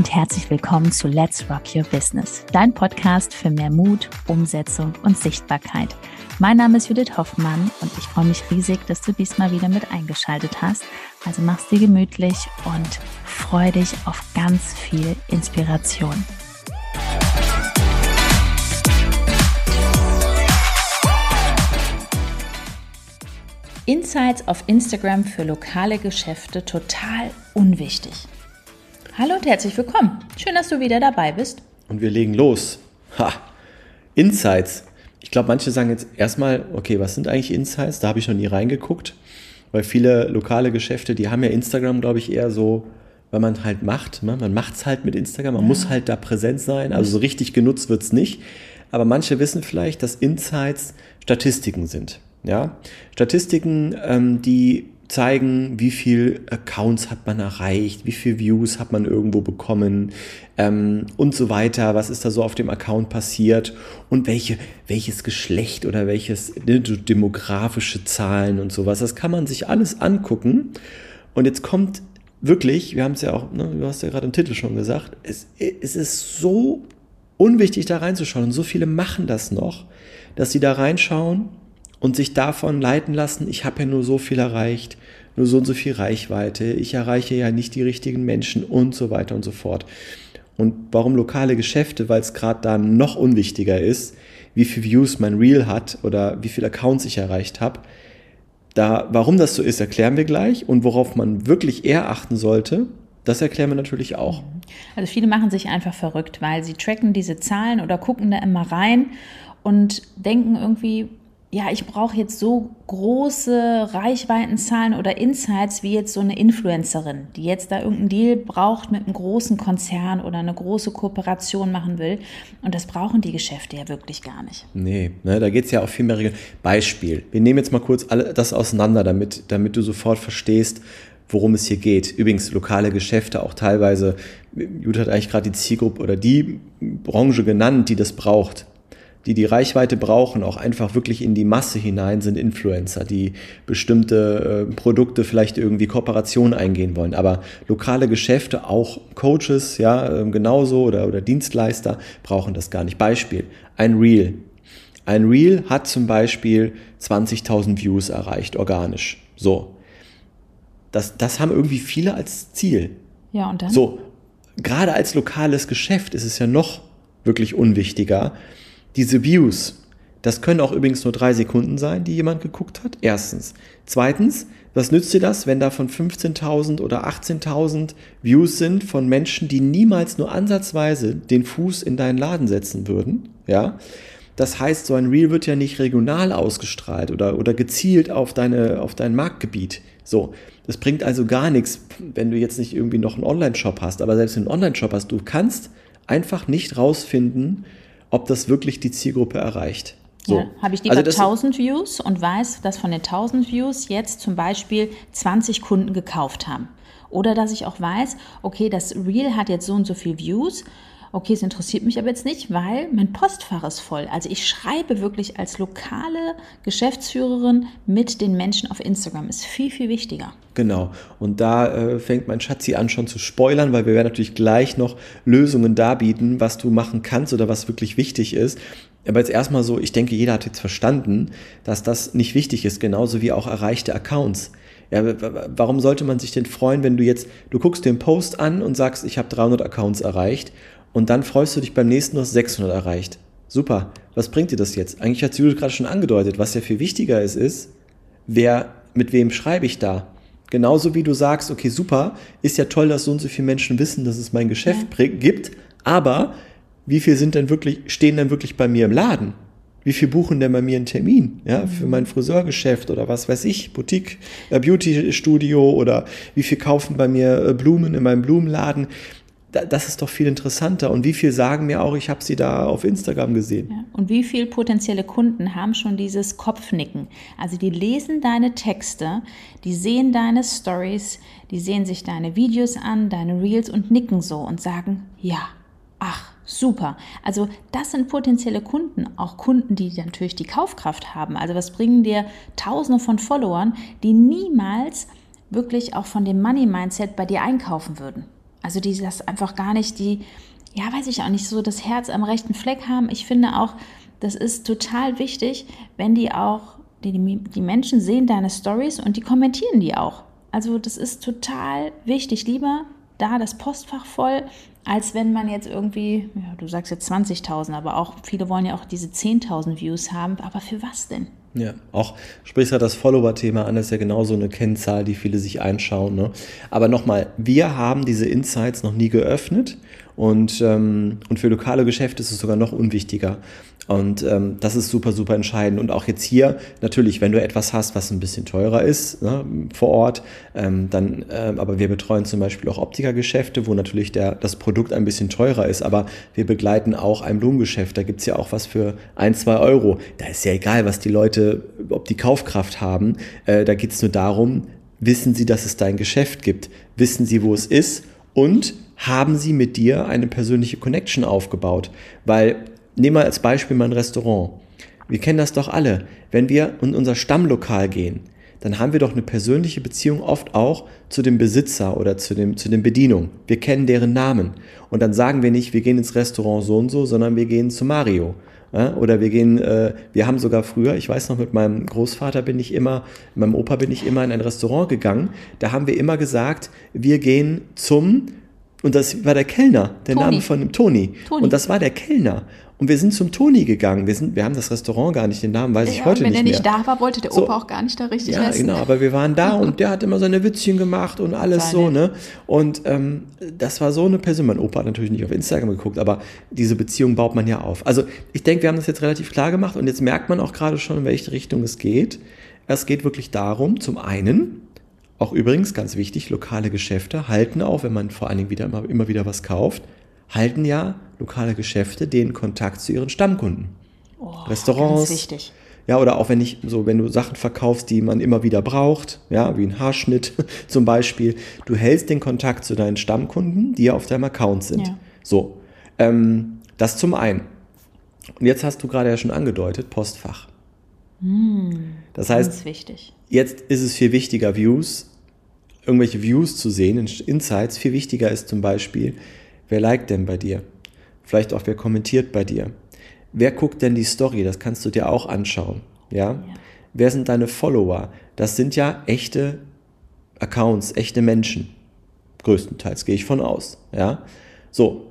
und herzlich willkommen zu Let's Rock Your Business, dein Podcast für mehr Mut, Umsetzung und Sichtbarkeit. Mein Name ist Judith Hoffmann und ich freue mich riesig, dass du diesmal wieder mit eingeschaltet hast. Also mach's dir gemütlich und freu dich auf ganz viel Inspiration. Insights auf Instagram für lokale Geschäfte total unwichtig. Hallo und herzlich willkommen. Schön, dass du wieder dabei bist. Und wir legen los. Insights. Ich glaube, manche sagen jetzt erstmal, okay, was sind eigentlich Insights? Da habe ich noch nie reingeguckt, weil viele lokale Geschäfte, die haben ja Instagram, glaube ich, eher so, weil man halt macht. Ne? Man macht es halt mit Instagram, man muss halt da präsent sein. Also so richtig genutzt wird es nicht. Aber manche wissen vielleicht, dass Insights Statistiken sind. Ja? Statistiken, die zeigen, wie viel Accounts hat man erreicht, wie viel Views hat man irgendwo bekommen und so weiter, was ist da so auf dem Account passiert und welches Geschlecht oder welches demografische Zahlen und sowas, das kann man sich alles angucken. Und jetzt kommt wirklich, wir haben es ja auch, ne, du hast ja gerade im Titel schon gesagt, es ist so unwichtig da reinzuschauen und so viele machen das noch, dass sie da reinschauen und sich davon leiten lassen, ich habe ja nur so viel erreicht, nur so und so viel Reichweite, ich erreiche ja nicht die richtigen Menschen und so weiter und so fort. Und warum lokale Geschäfte? Weil es gerade da noch unwichtiger ist, wie viel Views mein Reel hat oder wie viele Accounts ich erreicht habe. Warum das so ist, erklären wir gleich und worauf man wirklich eher achten sollte, das erklären wir natürlich auch. Also viele machen sich einfach verrückt, weil sie tracken diese Zahlen oder gucken da immer rein und denken irgendwie, ja, ich brauche jetzt so große Reichweitenzahlen oder Insights wie jetzt so eine Influencerin, die jetzt da irgendeinen Deal braucht mit einem großen Konzern oder eine große Kooperation machen will. Und das brauchen die Geschäfte ja wirklich gar nicht. Nee, ne, da geht es ja auch viel mehr. Beispiel, wir nehmen jetzt mal kurz das auseinander, damit du sofort verstehst, worum es hier geht. Übrigens, lokale Geschäfte auch teilweise, Judith hat eigentlich gerade die Zielgruppe oder die Branche genannt, die das braucht. Die Reichweite brauchen, auch einfach wirklich in die Masse hinein, sind Influencer, die bestimmte Produkte vielleicht irgendwie Kooperationen eingehen wollen. Aber lokale Geschäfte, auch Coaches, ja, genauso oder Dienstleister brauchen das gar nicht. Beispiel, ein Reel. Ein Reel hat zum Beispiel 20.000 Views erreicht, organisch. So. Das haben irgendwie viele als Ziel. Ja, und dann? So, gerade als lokales Geschäft ist es ja noch wirklich unwichtiger. Diese Views, das können auch übrigens nur 3 Sekunden sein, die jemand geguckt hat. Erstens. Zweitens, was nützt dir das, wenn da von 15.000 oder 18.000 Views sind von Menschen, die niemals nur ansatzweise den Fuß in deinen Laden setzen würden? Ja? Das heißt, so ein Reel wird ja nicht regional ausgestrahlt oder gezielt auf dein Marktgebiet. So, das bringt also gar nichts, wenn du jetzt nicht irgendwie noch einen Online-Shop hast. Aber selbst wenn du einen Online-Shop hast, du kannst einfach nicht rausfinden, ob das wirklich die Zielgruppe erreicht. So. Ja, habe ich lieber 1000 Views und weiß, dass von den 1000 Views jetzt zum Beispiel 20 Kunden gekauft haben. Oder dass ich auch weiß, okay, das Reel hat jetzt so und so viel Views. Okay, es interessiert mich aber jetzt nicht, weil mein Postfach ist voll. Also ich schreibe wirklich als lokale Geschäftsführerin mit den Menschen auf Instagram. Ist viel, viel wichtiger. Genau. Und da fängt mein Schatzi an schon zu spoilern, weil wir werden natürlich gleich noch Lösungen darbieten, was du machen kannst oder was wirklich wichtig ist. Aber jetzt erstmal so, ich denke, jeder hat jetzt verstanden, dass das nicht wichtig ist, genauso wie auch erreichte Accounts. Ja, warum sollte man sich denn freuen, wenn du guckst den Post an und sagst, ich habe 300 Accounts erreicht und dann freust du dich beim nächsten, du hast 600 erreicht. Super, was bringt dir das jetzt? Eigentlich hat Judith gerade schon angedeutet, was ja viel wichtiger ist, mit wem schreibe ich da? Genauso wie du sagst, okay, super, ist ja toll, dass so und so viele Menschen wissen, dass es mein Geschäft gibt, aber wie viel stehen denn wirklich bei mir im Laden? Wie viel buchen denn bei mir einen Termin, ja, für mein Friseurgeschäft oder was weiß ich, Boutique, Beauty-Studio oder wie viel kaufen bei mir Blumen in meinem Blumenladen? Das ist doch viel interessanter. Und wie viel sagen mir auch, ich habe sie da auf Instagram gesehen. Ja. Und wie viele potenzielle Kunden haben schon dieses Kopfnicken? Also die lesen deine Texte, die sehen deine Stories, die sehen sich deine Videos an, deine Reels und nicken so und sagen, ja, ach, super. Also das sind potenzielle Kunden, auch Kunden, die natürlich die Kaufkraft haben. Also was bringen dir Tausende von Followern, die niemals wirklich auch von dem Money-Mindset bei dir einkaufen würden? Also die das einfach gar nicht, weiß ich auch nicht, so das Herz am rechten Fleck haben. Ich finde auch, das ist total wichtig, wenn die Menschen sehen deine Stories und die kommentieren die auch. Also das ist total wichtig. Lieber da das Postfach voll, als wenn man jetzt irgendwie, du sagst jetzt 20.000, aber auch viele wollen ja auch diese 10.000 Views haben. Aber für was denn? Ja, auch sprichst halt das Follower-Thema an, das ist ja genauso eine Kennzahl, die viele sich einschauen. Ne? Aber nochmal, wir haben diese Insights noch nie geöffnet und für lokale Geschäfte ist es sogar noch unwichtiger. Und das ist super, super entscheidend. Und auch jetzt hier, natürlich, wenn du etwas hast, was ein bisschen teurer ist, ne, vor Ort, aber wir betreuen zum Beispiel auch Optikergeschäfte, wo natürlich das Produkt ein bisschen teurer ist, aber wir begleiten auch ein Blumengeschäft. Da gibt es ja auch was für 1, 2 Euro. Da ist ja egal, was die Leute, ob die Kaufkraft haben. Da geht es nur darum, wissen sie, dass es da ein Geschäft gibt? Wissen sie, wo es ist? Und haben sie mit dir eine persönliche Connection aufgebaut? Weil, nehmen wir als Beispiel mal ein Restaurant. Wir kennen das doch alle. Wenn wir in unser Stammlokal gehen, dann haben wir doch eine persönliche Beziehung oft auch zu dem Besitzer oder zu den Bedienungen. Wir kennen deren Namen. Und dann sagen wir nicht, wir gehen ins Restaurant so und so, sondern wir gehen zu Mario. Ja, oder wir haben sogar früher, ich weiß noch, mit meinem Großvater meinem Opa bin ich immer in ein Restaurant gegangen. Da haben wir immer gesagt, wir gehen und das war der Kellner, der Toni. Name von dem Toni. Und das war der Kellner. Und wir sind zum Toni gegangen. Wir haben das Restaurant gar nicht, den Namen weiß ich heute nicht mehr. Wenn er nicht da war, wollte der Opa auch gar nicht da richtig essen. Ja, genau, aber wir waren da und der hat immer seine Witzchen gemacht und alles so, ne? Und das war so eine Person. Mein Opa hat natürlich nicht auf Instagram geguckt, aber diese Beziehung baut man ja auf. Also ich denke, wir haben das jetzt relativ klar gemacht und jetzt merkt man auch gerade schon, in welche Richtung es geht. Es geht wirklich darum, zum einen, auch übrigens, ganz wichtig, lokale Geschäfte halten auch, wenn man vor allen Dingen immer wieder was kauft, halten ja lokale Geschäfte den Kontakt zu ihren Stammkunden. Restaurants. Ganz wichtig. Ja, oder auch wenn du Sachen verkaufst, die man immer wieder braucht, ja, wie ein Haarschnitt zum Beispiel. Du hältst den Kontakt zu deinen Stammkunden, die ja auf deinem Account sind. Ja. So, das zum einen. Und jetzt hast du gerade ja schon angedeutet, Postfach. Das heißt, ganz wichtig. Jetzt ist es viel wichtiger, irgendwelche Views zu sehen, Insights. Viel wichtiger ist zum Beispiel, wer liked denn bei dir? Vielleicht auch, wer kommentiert bei dir? Wer guckt denn die Story? Das kannst du dir auch anschauen. Ja? Wer sind deine Follower? Das sind ja echte Accounts, echte Menschen. Größtenteils gehe ich von aus. Ja? So,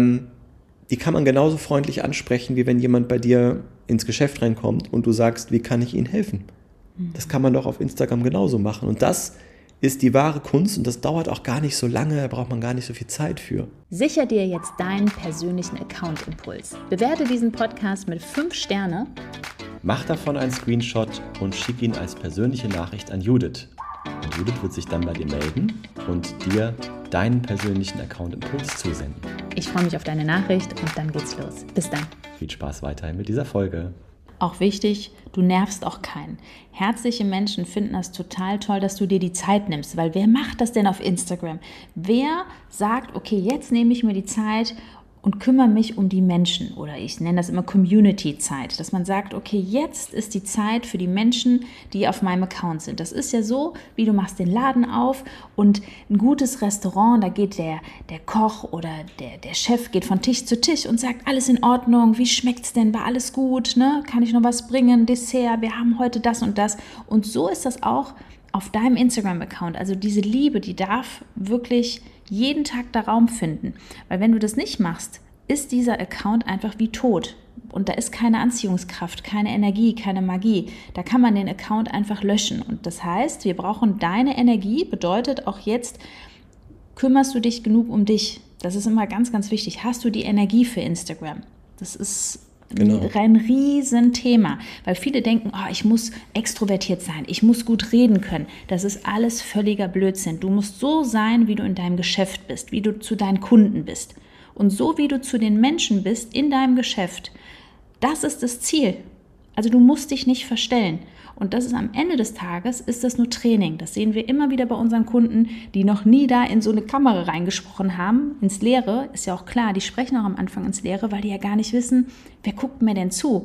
die kann man genauso freundlich ansprechen, wie wenn jemand bei dir ins Geschäft reinkommt und du sagst, wie kann ich Ihnen helfen? Das kann man doch auf Instagram genauso machen. Und das ist die wahre Kunst und das dauert auch gar nicht so lange, da braucht man gar nicht so viel Zeit für. Sicher dir jetzt deinen persönlichen Account-Impuls. Bewerte diesen Podcast mit 5 Sterne. Mach davon einen Screenshot und schick ihn als persönliche Nachricht an Judith. Und Judith wird sich dann bei dir melden und dir deinen persönlichen Account-Impuls zusenden. Ich freue mich auf deine Nachricht und dann geht's los. Bis dann. Viel Spaß weiterhin mit dieser Folge. Auch wichtig, du nervst auch keinen. Herzliche Menschen finden das total toll, dass du dir die Zeit nimmst, weil wer macht das denn auf Instagram? Wer sagt, okay, jetzt nehme ich mir die Zeit und kümmere mich um die Menschen, oder ich nenne das immer Community-Zeit, dass man sagt, okay, jetzt ist die Zeit für die Menschen, die auf meinem Account sind. Das ist ja so, wie du machst den Laden auf und ein gutes Restaurant, da geht der Koch oder der Chef geht von Tisch zu Tisch und sagt, alles in Ordnung, wie schmeckt's denn, war alles gut, ne? Kann ich noch was bringen, Dessert, wir haben heute das und das. Und so ist das auch auf deinem Instagram-Account. Also diese Liebe, die darf wirklich jeden Tag da Raum finden. Weil wenn du das nicht machst, ist dieser Account einfach wie tot. Und da ist keine Anziehungskraft, keine Energie, keine Magie. Da kann man den Account einfach löschen. Und das heißt, wir brauchen deine Energie, bedeutet auch jetzt, kümmerst du dich genug um dich. Das ist immer ganz, ganz wichtig. Hast du die Energie für Instagram? Das ist ein Riesenthema, weil viele denken, ich muss extrovertiert sein, ich muss gut reden können. Das ist alles völliger Blödsinn. Du musst so sein, wie du in deinem Geschäft bist, wie du zu deinen Kunden bist. Und so, wie du zu den Menschen bist in deinem Geschäft, das ist das Ziel. Also du musst dich nicht verstellen. Und das ist am Ende des Tages, ist das nur Training. Das sehen wir immer wieder bei unseren Kunden, die noch nie da in so eine Kamera reingesprochen haben, ins Leere. Ist ja auch klar, die sprechen auch am Anfang ins Leere, weil die ja gar nicht wissen, wer guckt mir denn zu.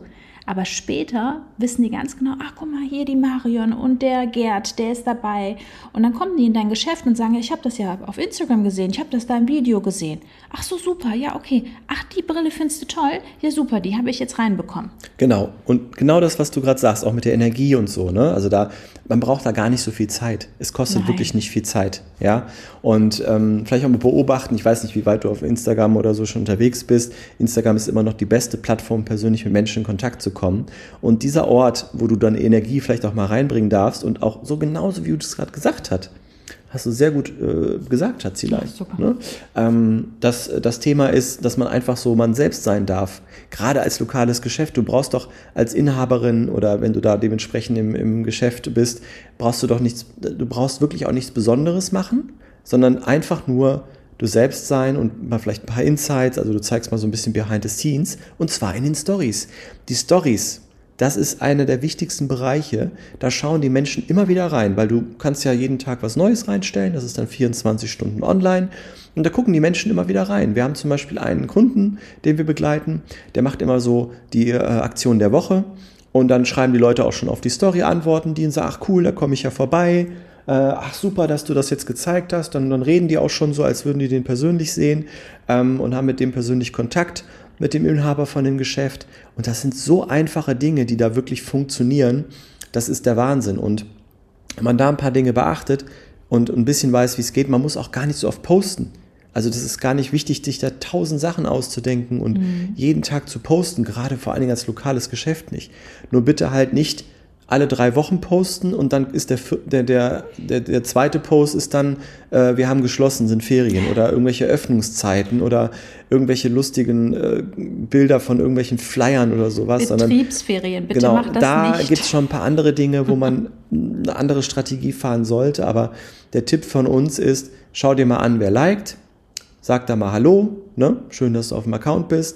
Aber später wissen die ganz genau, ach guck mal, hier die Marion und der Gerd, der ist dabei. Und dann kommen die in dein Geschäft und sagen, ja, ich habe das ja auf Instagram gesehen, ich habe das da im Video gesehen. Ach so, super, ja, okay. Ach, die Brille findest du toll? Ja, super, die habe ich jetzt reinbekommen. Genau. Und genau das, was du gerade sagst, auch mit der Energie und so, ne? Also man braucht da gar nicht so viel Zeit. Es kostet wirklich nicht viel Zeit, ja. Und vielleicht auch mal beobachten, ich weiß nicht, wie weit du auf Instagram oder so schon unterwegs bist. Instagram ist immer noch die beste Plattform, persönlich mit Menschen in Kontakt zu kommen. Und dieser Ort, wo du dann Energie vielleicht auch mal reinbringen darfst und auch so genauso, wie du das gerade gesagt hast du sehr gut gesagt, Schatzilei. Ja, ne? Das Thema ist, dass man einfach so man selbst sein darf. Gerade als lokales Geschäft. Du brauchst doch als Inhaberin oder wenn du da dementsprechend im Geschäft bist, du brauchst wirklich auch nichts Besonderes machen, sondern einfach nur du selbst sein und mal vielleicht ein paar Insights, also du zeigst mal so ein bisschen behind the scenes und zwar in den Stories. Die Stories, das ist einer der wichtigsten Bereiche, da schauen die Menschen immer wieder rein, weil du kannst ja jeden Tag was Neues reinstellen, das ist dann 24 Stunden online und da gucken die Menschen immer wieder rein. Wir haben zum Beispiel einen Kunden, den wir begleiten, der macht immer so die Aktion der Woche und dann schreiben die Leute auch schon auf die Story Antworten, die sagen, ach cool, da komme ich ja vorbei. Ach super, dass du das jetzt gezeigt hast, dann reden die auch schon so, als würden die den persönlich sehen und haben mit dem persönlich Kontakt, mit dem Inhaber von dem Geschäft und das sind so einfache Dinge, die da wirklich funktionieren, das ist der Wahnsinn und wenn man da ein paar Dinge beachtet und ein bisschen weiß, wie es geht, man muss auch gar nicht so oft posten. Also das ist gar nicht wichtig, sich da 1000 Sachen auszudenken und jeden Tag zu posten, gerade vor allen Dingen als lokales Geschäft nicht. Nur bitte halt nicht alle 3 Wochen posten und dann ist der zweite Post ist dann, wir haben geschlossen, sind Ferien oder irgendwelche Öffnungszeiten oder irgendwelche lustigen Bilder von irgendwelchen Flyern oder sowas. Betriebsferien, bitte genau, mach das da nicht. Da gibt es schon ein paar andere Dinge, wo man eine andere Strategie fahren sollte, aber der Tipp von uns ist, schau dir mal an, wer liked, sag da mal Hallo, ne? Schön, dass du auf dem Account bist,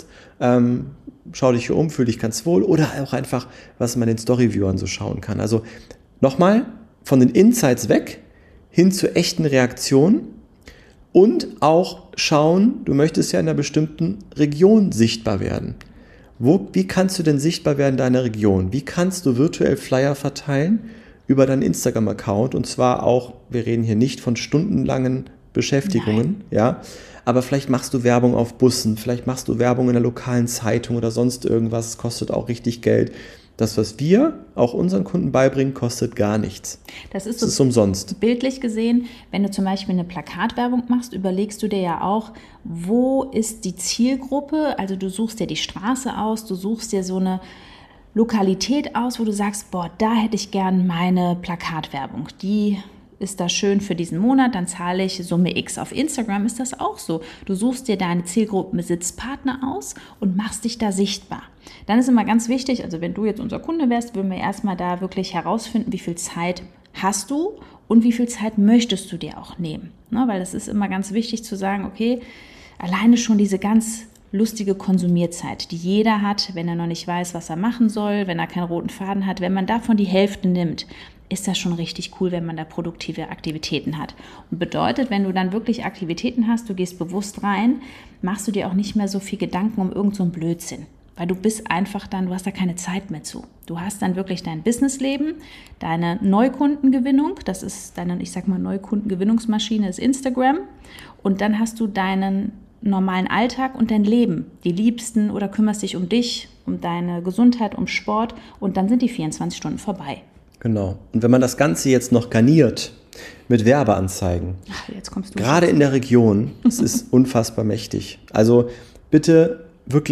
schau dich hier um, fühl dich ganz wohl oder auch einfach, was man den Storyviewern so schauen kann. Also nochmal von den Insights weg hin zu echten Reaktionen und auch schauen, du möchtest ja in einer bestimmten Region sichtbar werden. Wie kannst du denn sichtbar werden in deiner Region? Wie kannst du virtuell Flyer verteilen über deinen Instagram-Account und zwar auch, wir reden hier nicht von stundenlangen Beschäftigungen, ja, aber vielleicht machst du Werbung auf Bussen, vielleicht machst du Werbung in der lokalen Zeitung oder sonst irgendwas, es kostet auch richtig Geld. Das, was wir auch unseren Kunden beibringen, kostet gar nichts. Das ist umsonst. Bildlich gesehen, wenn du zum Beispiel eine Plakatwerbung machst, überlegst du dir ja auch, wo ist die Zielgruppe, also du suchst dir die Straße aus, du suchst dir so eine Lokalität aus, wo du sagst, boah, da hätte ich gern meine Plakatwerbung, die ist das schön für diesen Monat, dann zahle ich Summe X. Auf Instagram ist das auch so. Du suchst dir deine Zielgruppenbesitzpartner aus und machst dich da sichtbar. Dann ist immer ganz wichtig, also wenn du jetzt unser Kunde wärst, würden wir erstmal da wirklich herausfinden, wie viel Zeit hast du und wie viel Zeit möchtest du dir auch nehmen. Ne, weil das ist immer ganz wichtig zu sagen, okay, alleine schon diese ganz lustige Konsumierzeit, die jeder hat, wenn er noch nicht weiß, was er machen soll, wenn er keinen roten Faden hat, wenn man davon die Hälfte nimmt, ist das schon richtig cool, wenn man da produktive Aktivitäten hat. Und bedeutet, wenn du dann wirklich Aktivitäten hast, du gehst bewusst rein, machst du dir auch nicht mehr so viel Gedanken um irgend so einen Blödsinn. Weil du bist einfach dann, du hast da keine Zeit mehr zu. Du hast dann wirklich dein Businessleben, deine Neukundengewinnung, das ist deine, ich sag mal, Neukundengewinnungsmaschine ist Instagram. Und dann hast du deinen normalen Alltag und dein Leben, die Liebsten oder kümmerst dich um dich, um deine Gesundheit, um Sport und dann sind die 24 Stunden vorbei. Genau. Und wenn man das Ganze jetzt noch garniert mit Werbeanzeigen, jetzt kommst du gerade in der Region, es ist unfassbar mächtig. Also bitte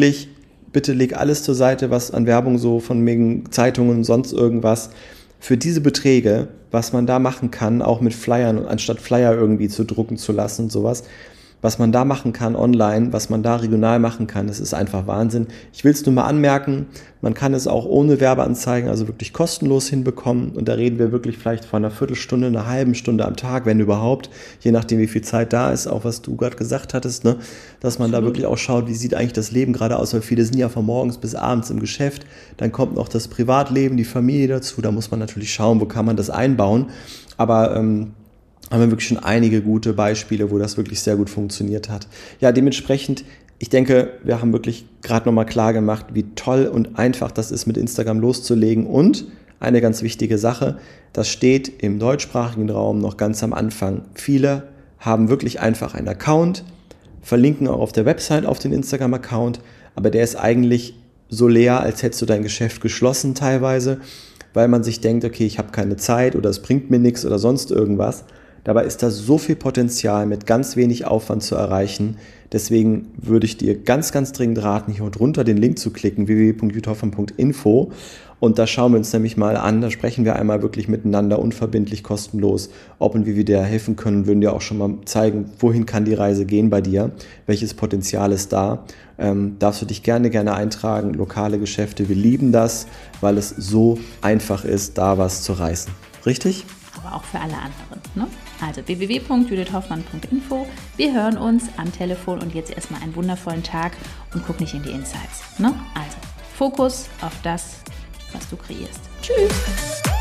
leg alles zur Seite, was an Werbung so von wegen Zeitungen und sonst irgendwas. Für diese Beträge, was man da machen kann, auch mit Flyern, anstatt Flyer irgendwie zu drucken zu lassen und sowas, was man da machen kann online, was man da regional machen kann, das ist einfach Wahnsinn. Ich will es nur mal anmerken, man kann es auch ohne Werbeanzeigen, also wirklich kostenlos hinbekommen. Und da reden wir wirklich vielleicht von einer Viertelstunde, einer halben Stunde am Tag, wenn überhaupt, je nachdem wie viel Zeit da ist, auch was du gerade gesagt hattest, ne? Dass man da wirklich auch schaut, wie sieht eigentlich das Leben gerade aus, weil viele sind ja von morgens bis abends im Geschäft. Dann kommt noch das Privatleben, die Familie dazu, da muss man natürlich schauen, wo kann man das einbauen. Aber haben wir wirklich schon einige gute Beispiele, wo das wirklich sehr gut funktioniert hat. Ja, dementsprechend Ich denke, wir haben wirklich gerade nochmal klar gemacht, wie toll und einfach das ist, mit Instagram loszulegen. Und eine ganz wichtige Sache, das steht im deutschsprachigen Raum noch ganz am Anfang. Viele haben wirklich einfach einen Account, verlinken auch auf der Website auf den Instagram-Account, aber der ist eigentlich so leer, als hättest du dein Geschäft geschlossen teilweise, weil man sich denkt, okay, ich habe keine Zeit oder es bringt mir nichts oder sonst irgendwas. Dabei ist da so viel Potenzial mit ganz wenig Aufwand zu erreichen. Deswegen würde ich dir ganz, ganz dringend raten, hier drunter den Link zu klicken, www.judithhoffmann.info. Und da schauen wir uns nämlich mal an, da sprechen wir einmal wirklich miteinander unverbindlich, kostenlos, ob und wie wir dir helfen können, würden dir auch schon mal zeigen, wohin kann die Reise gehen bei dir, welches Potenzial ist da. Darfst du dich gerne eintragen, lokale Geschäfte, wir lieben das, weil es so einfach ist, da was zu reißen. Richtig? Aber auch für alle anderen, ne? Also www.judithhoffmann.info. Wir hören uns am Telefon und jetzt erstmal einen wundervollen Tag und guck nicht in die Insights, ne? Also Fokus auf das, was du kreierst. Tschüss!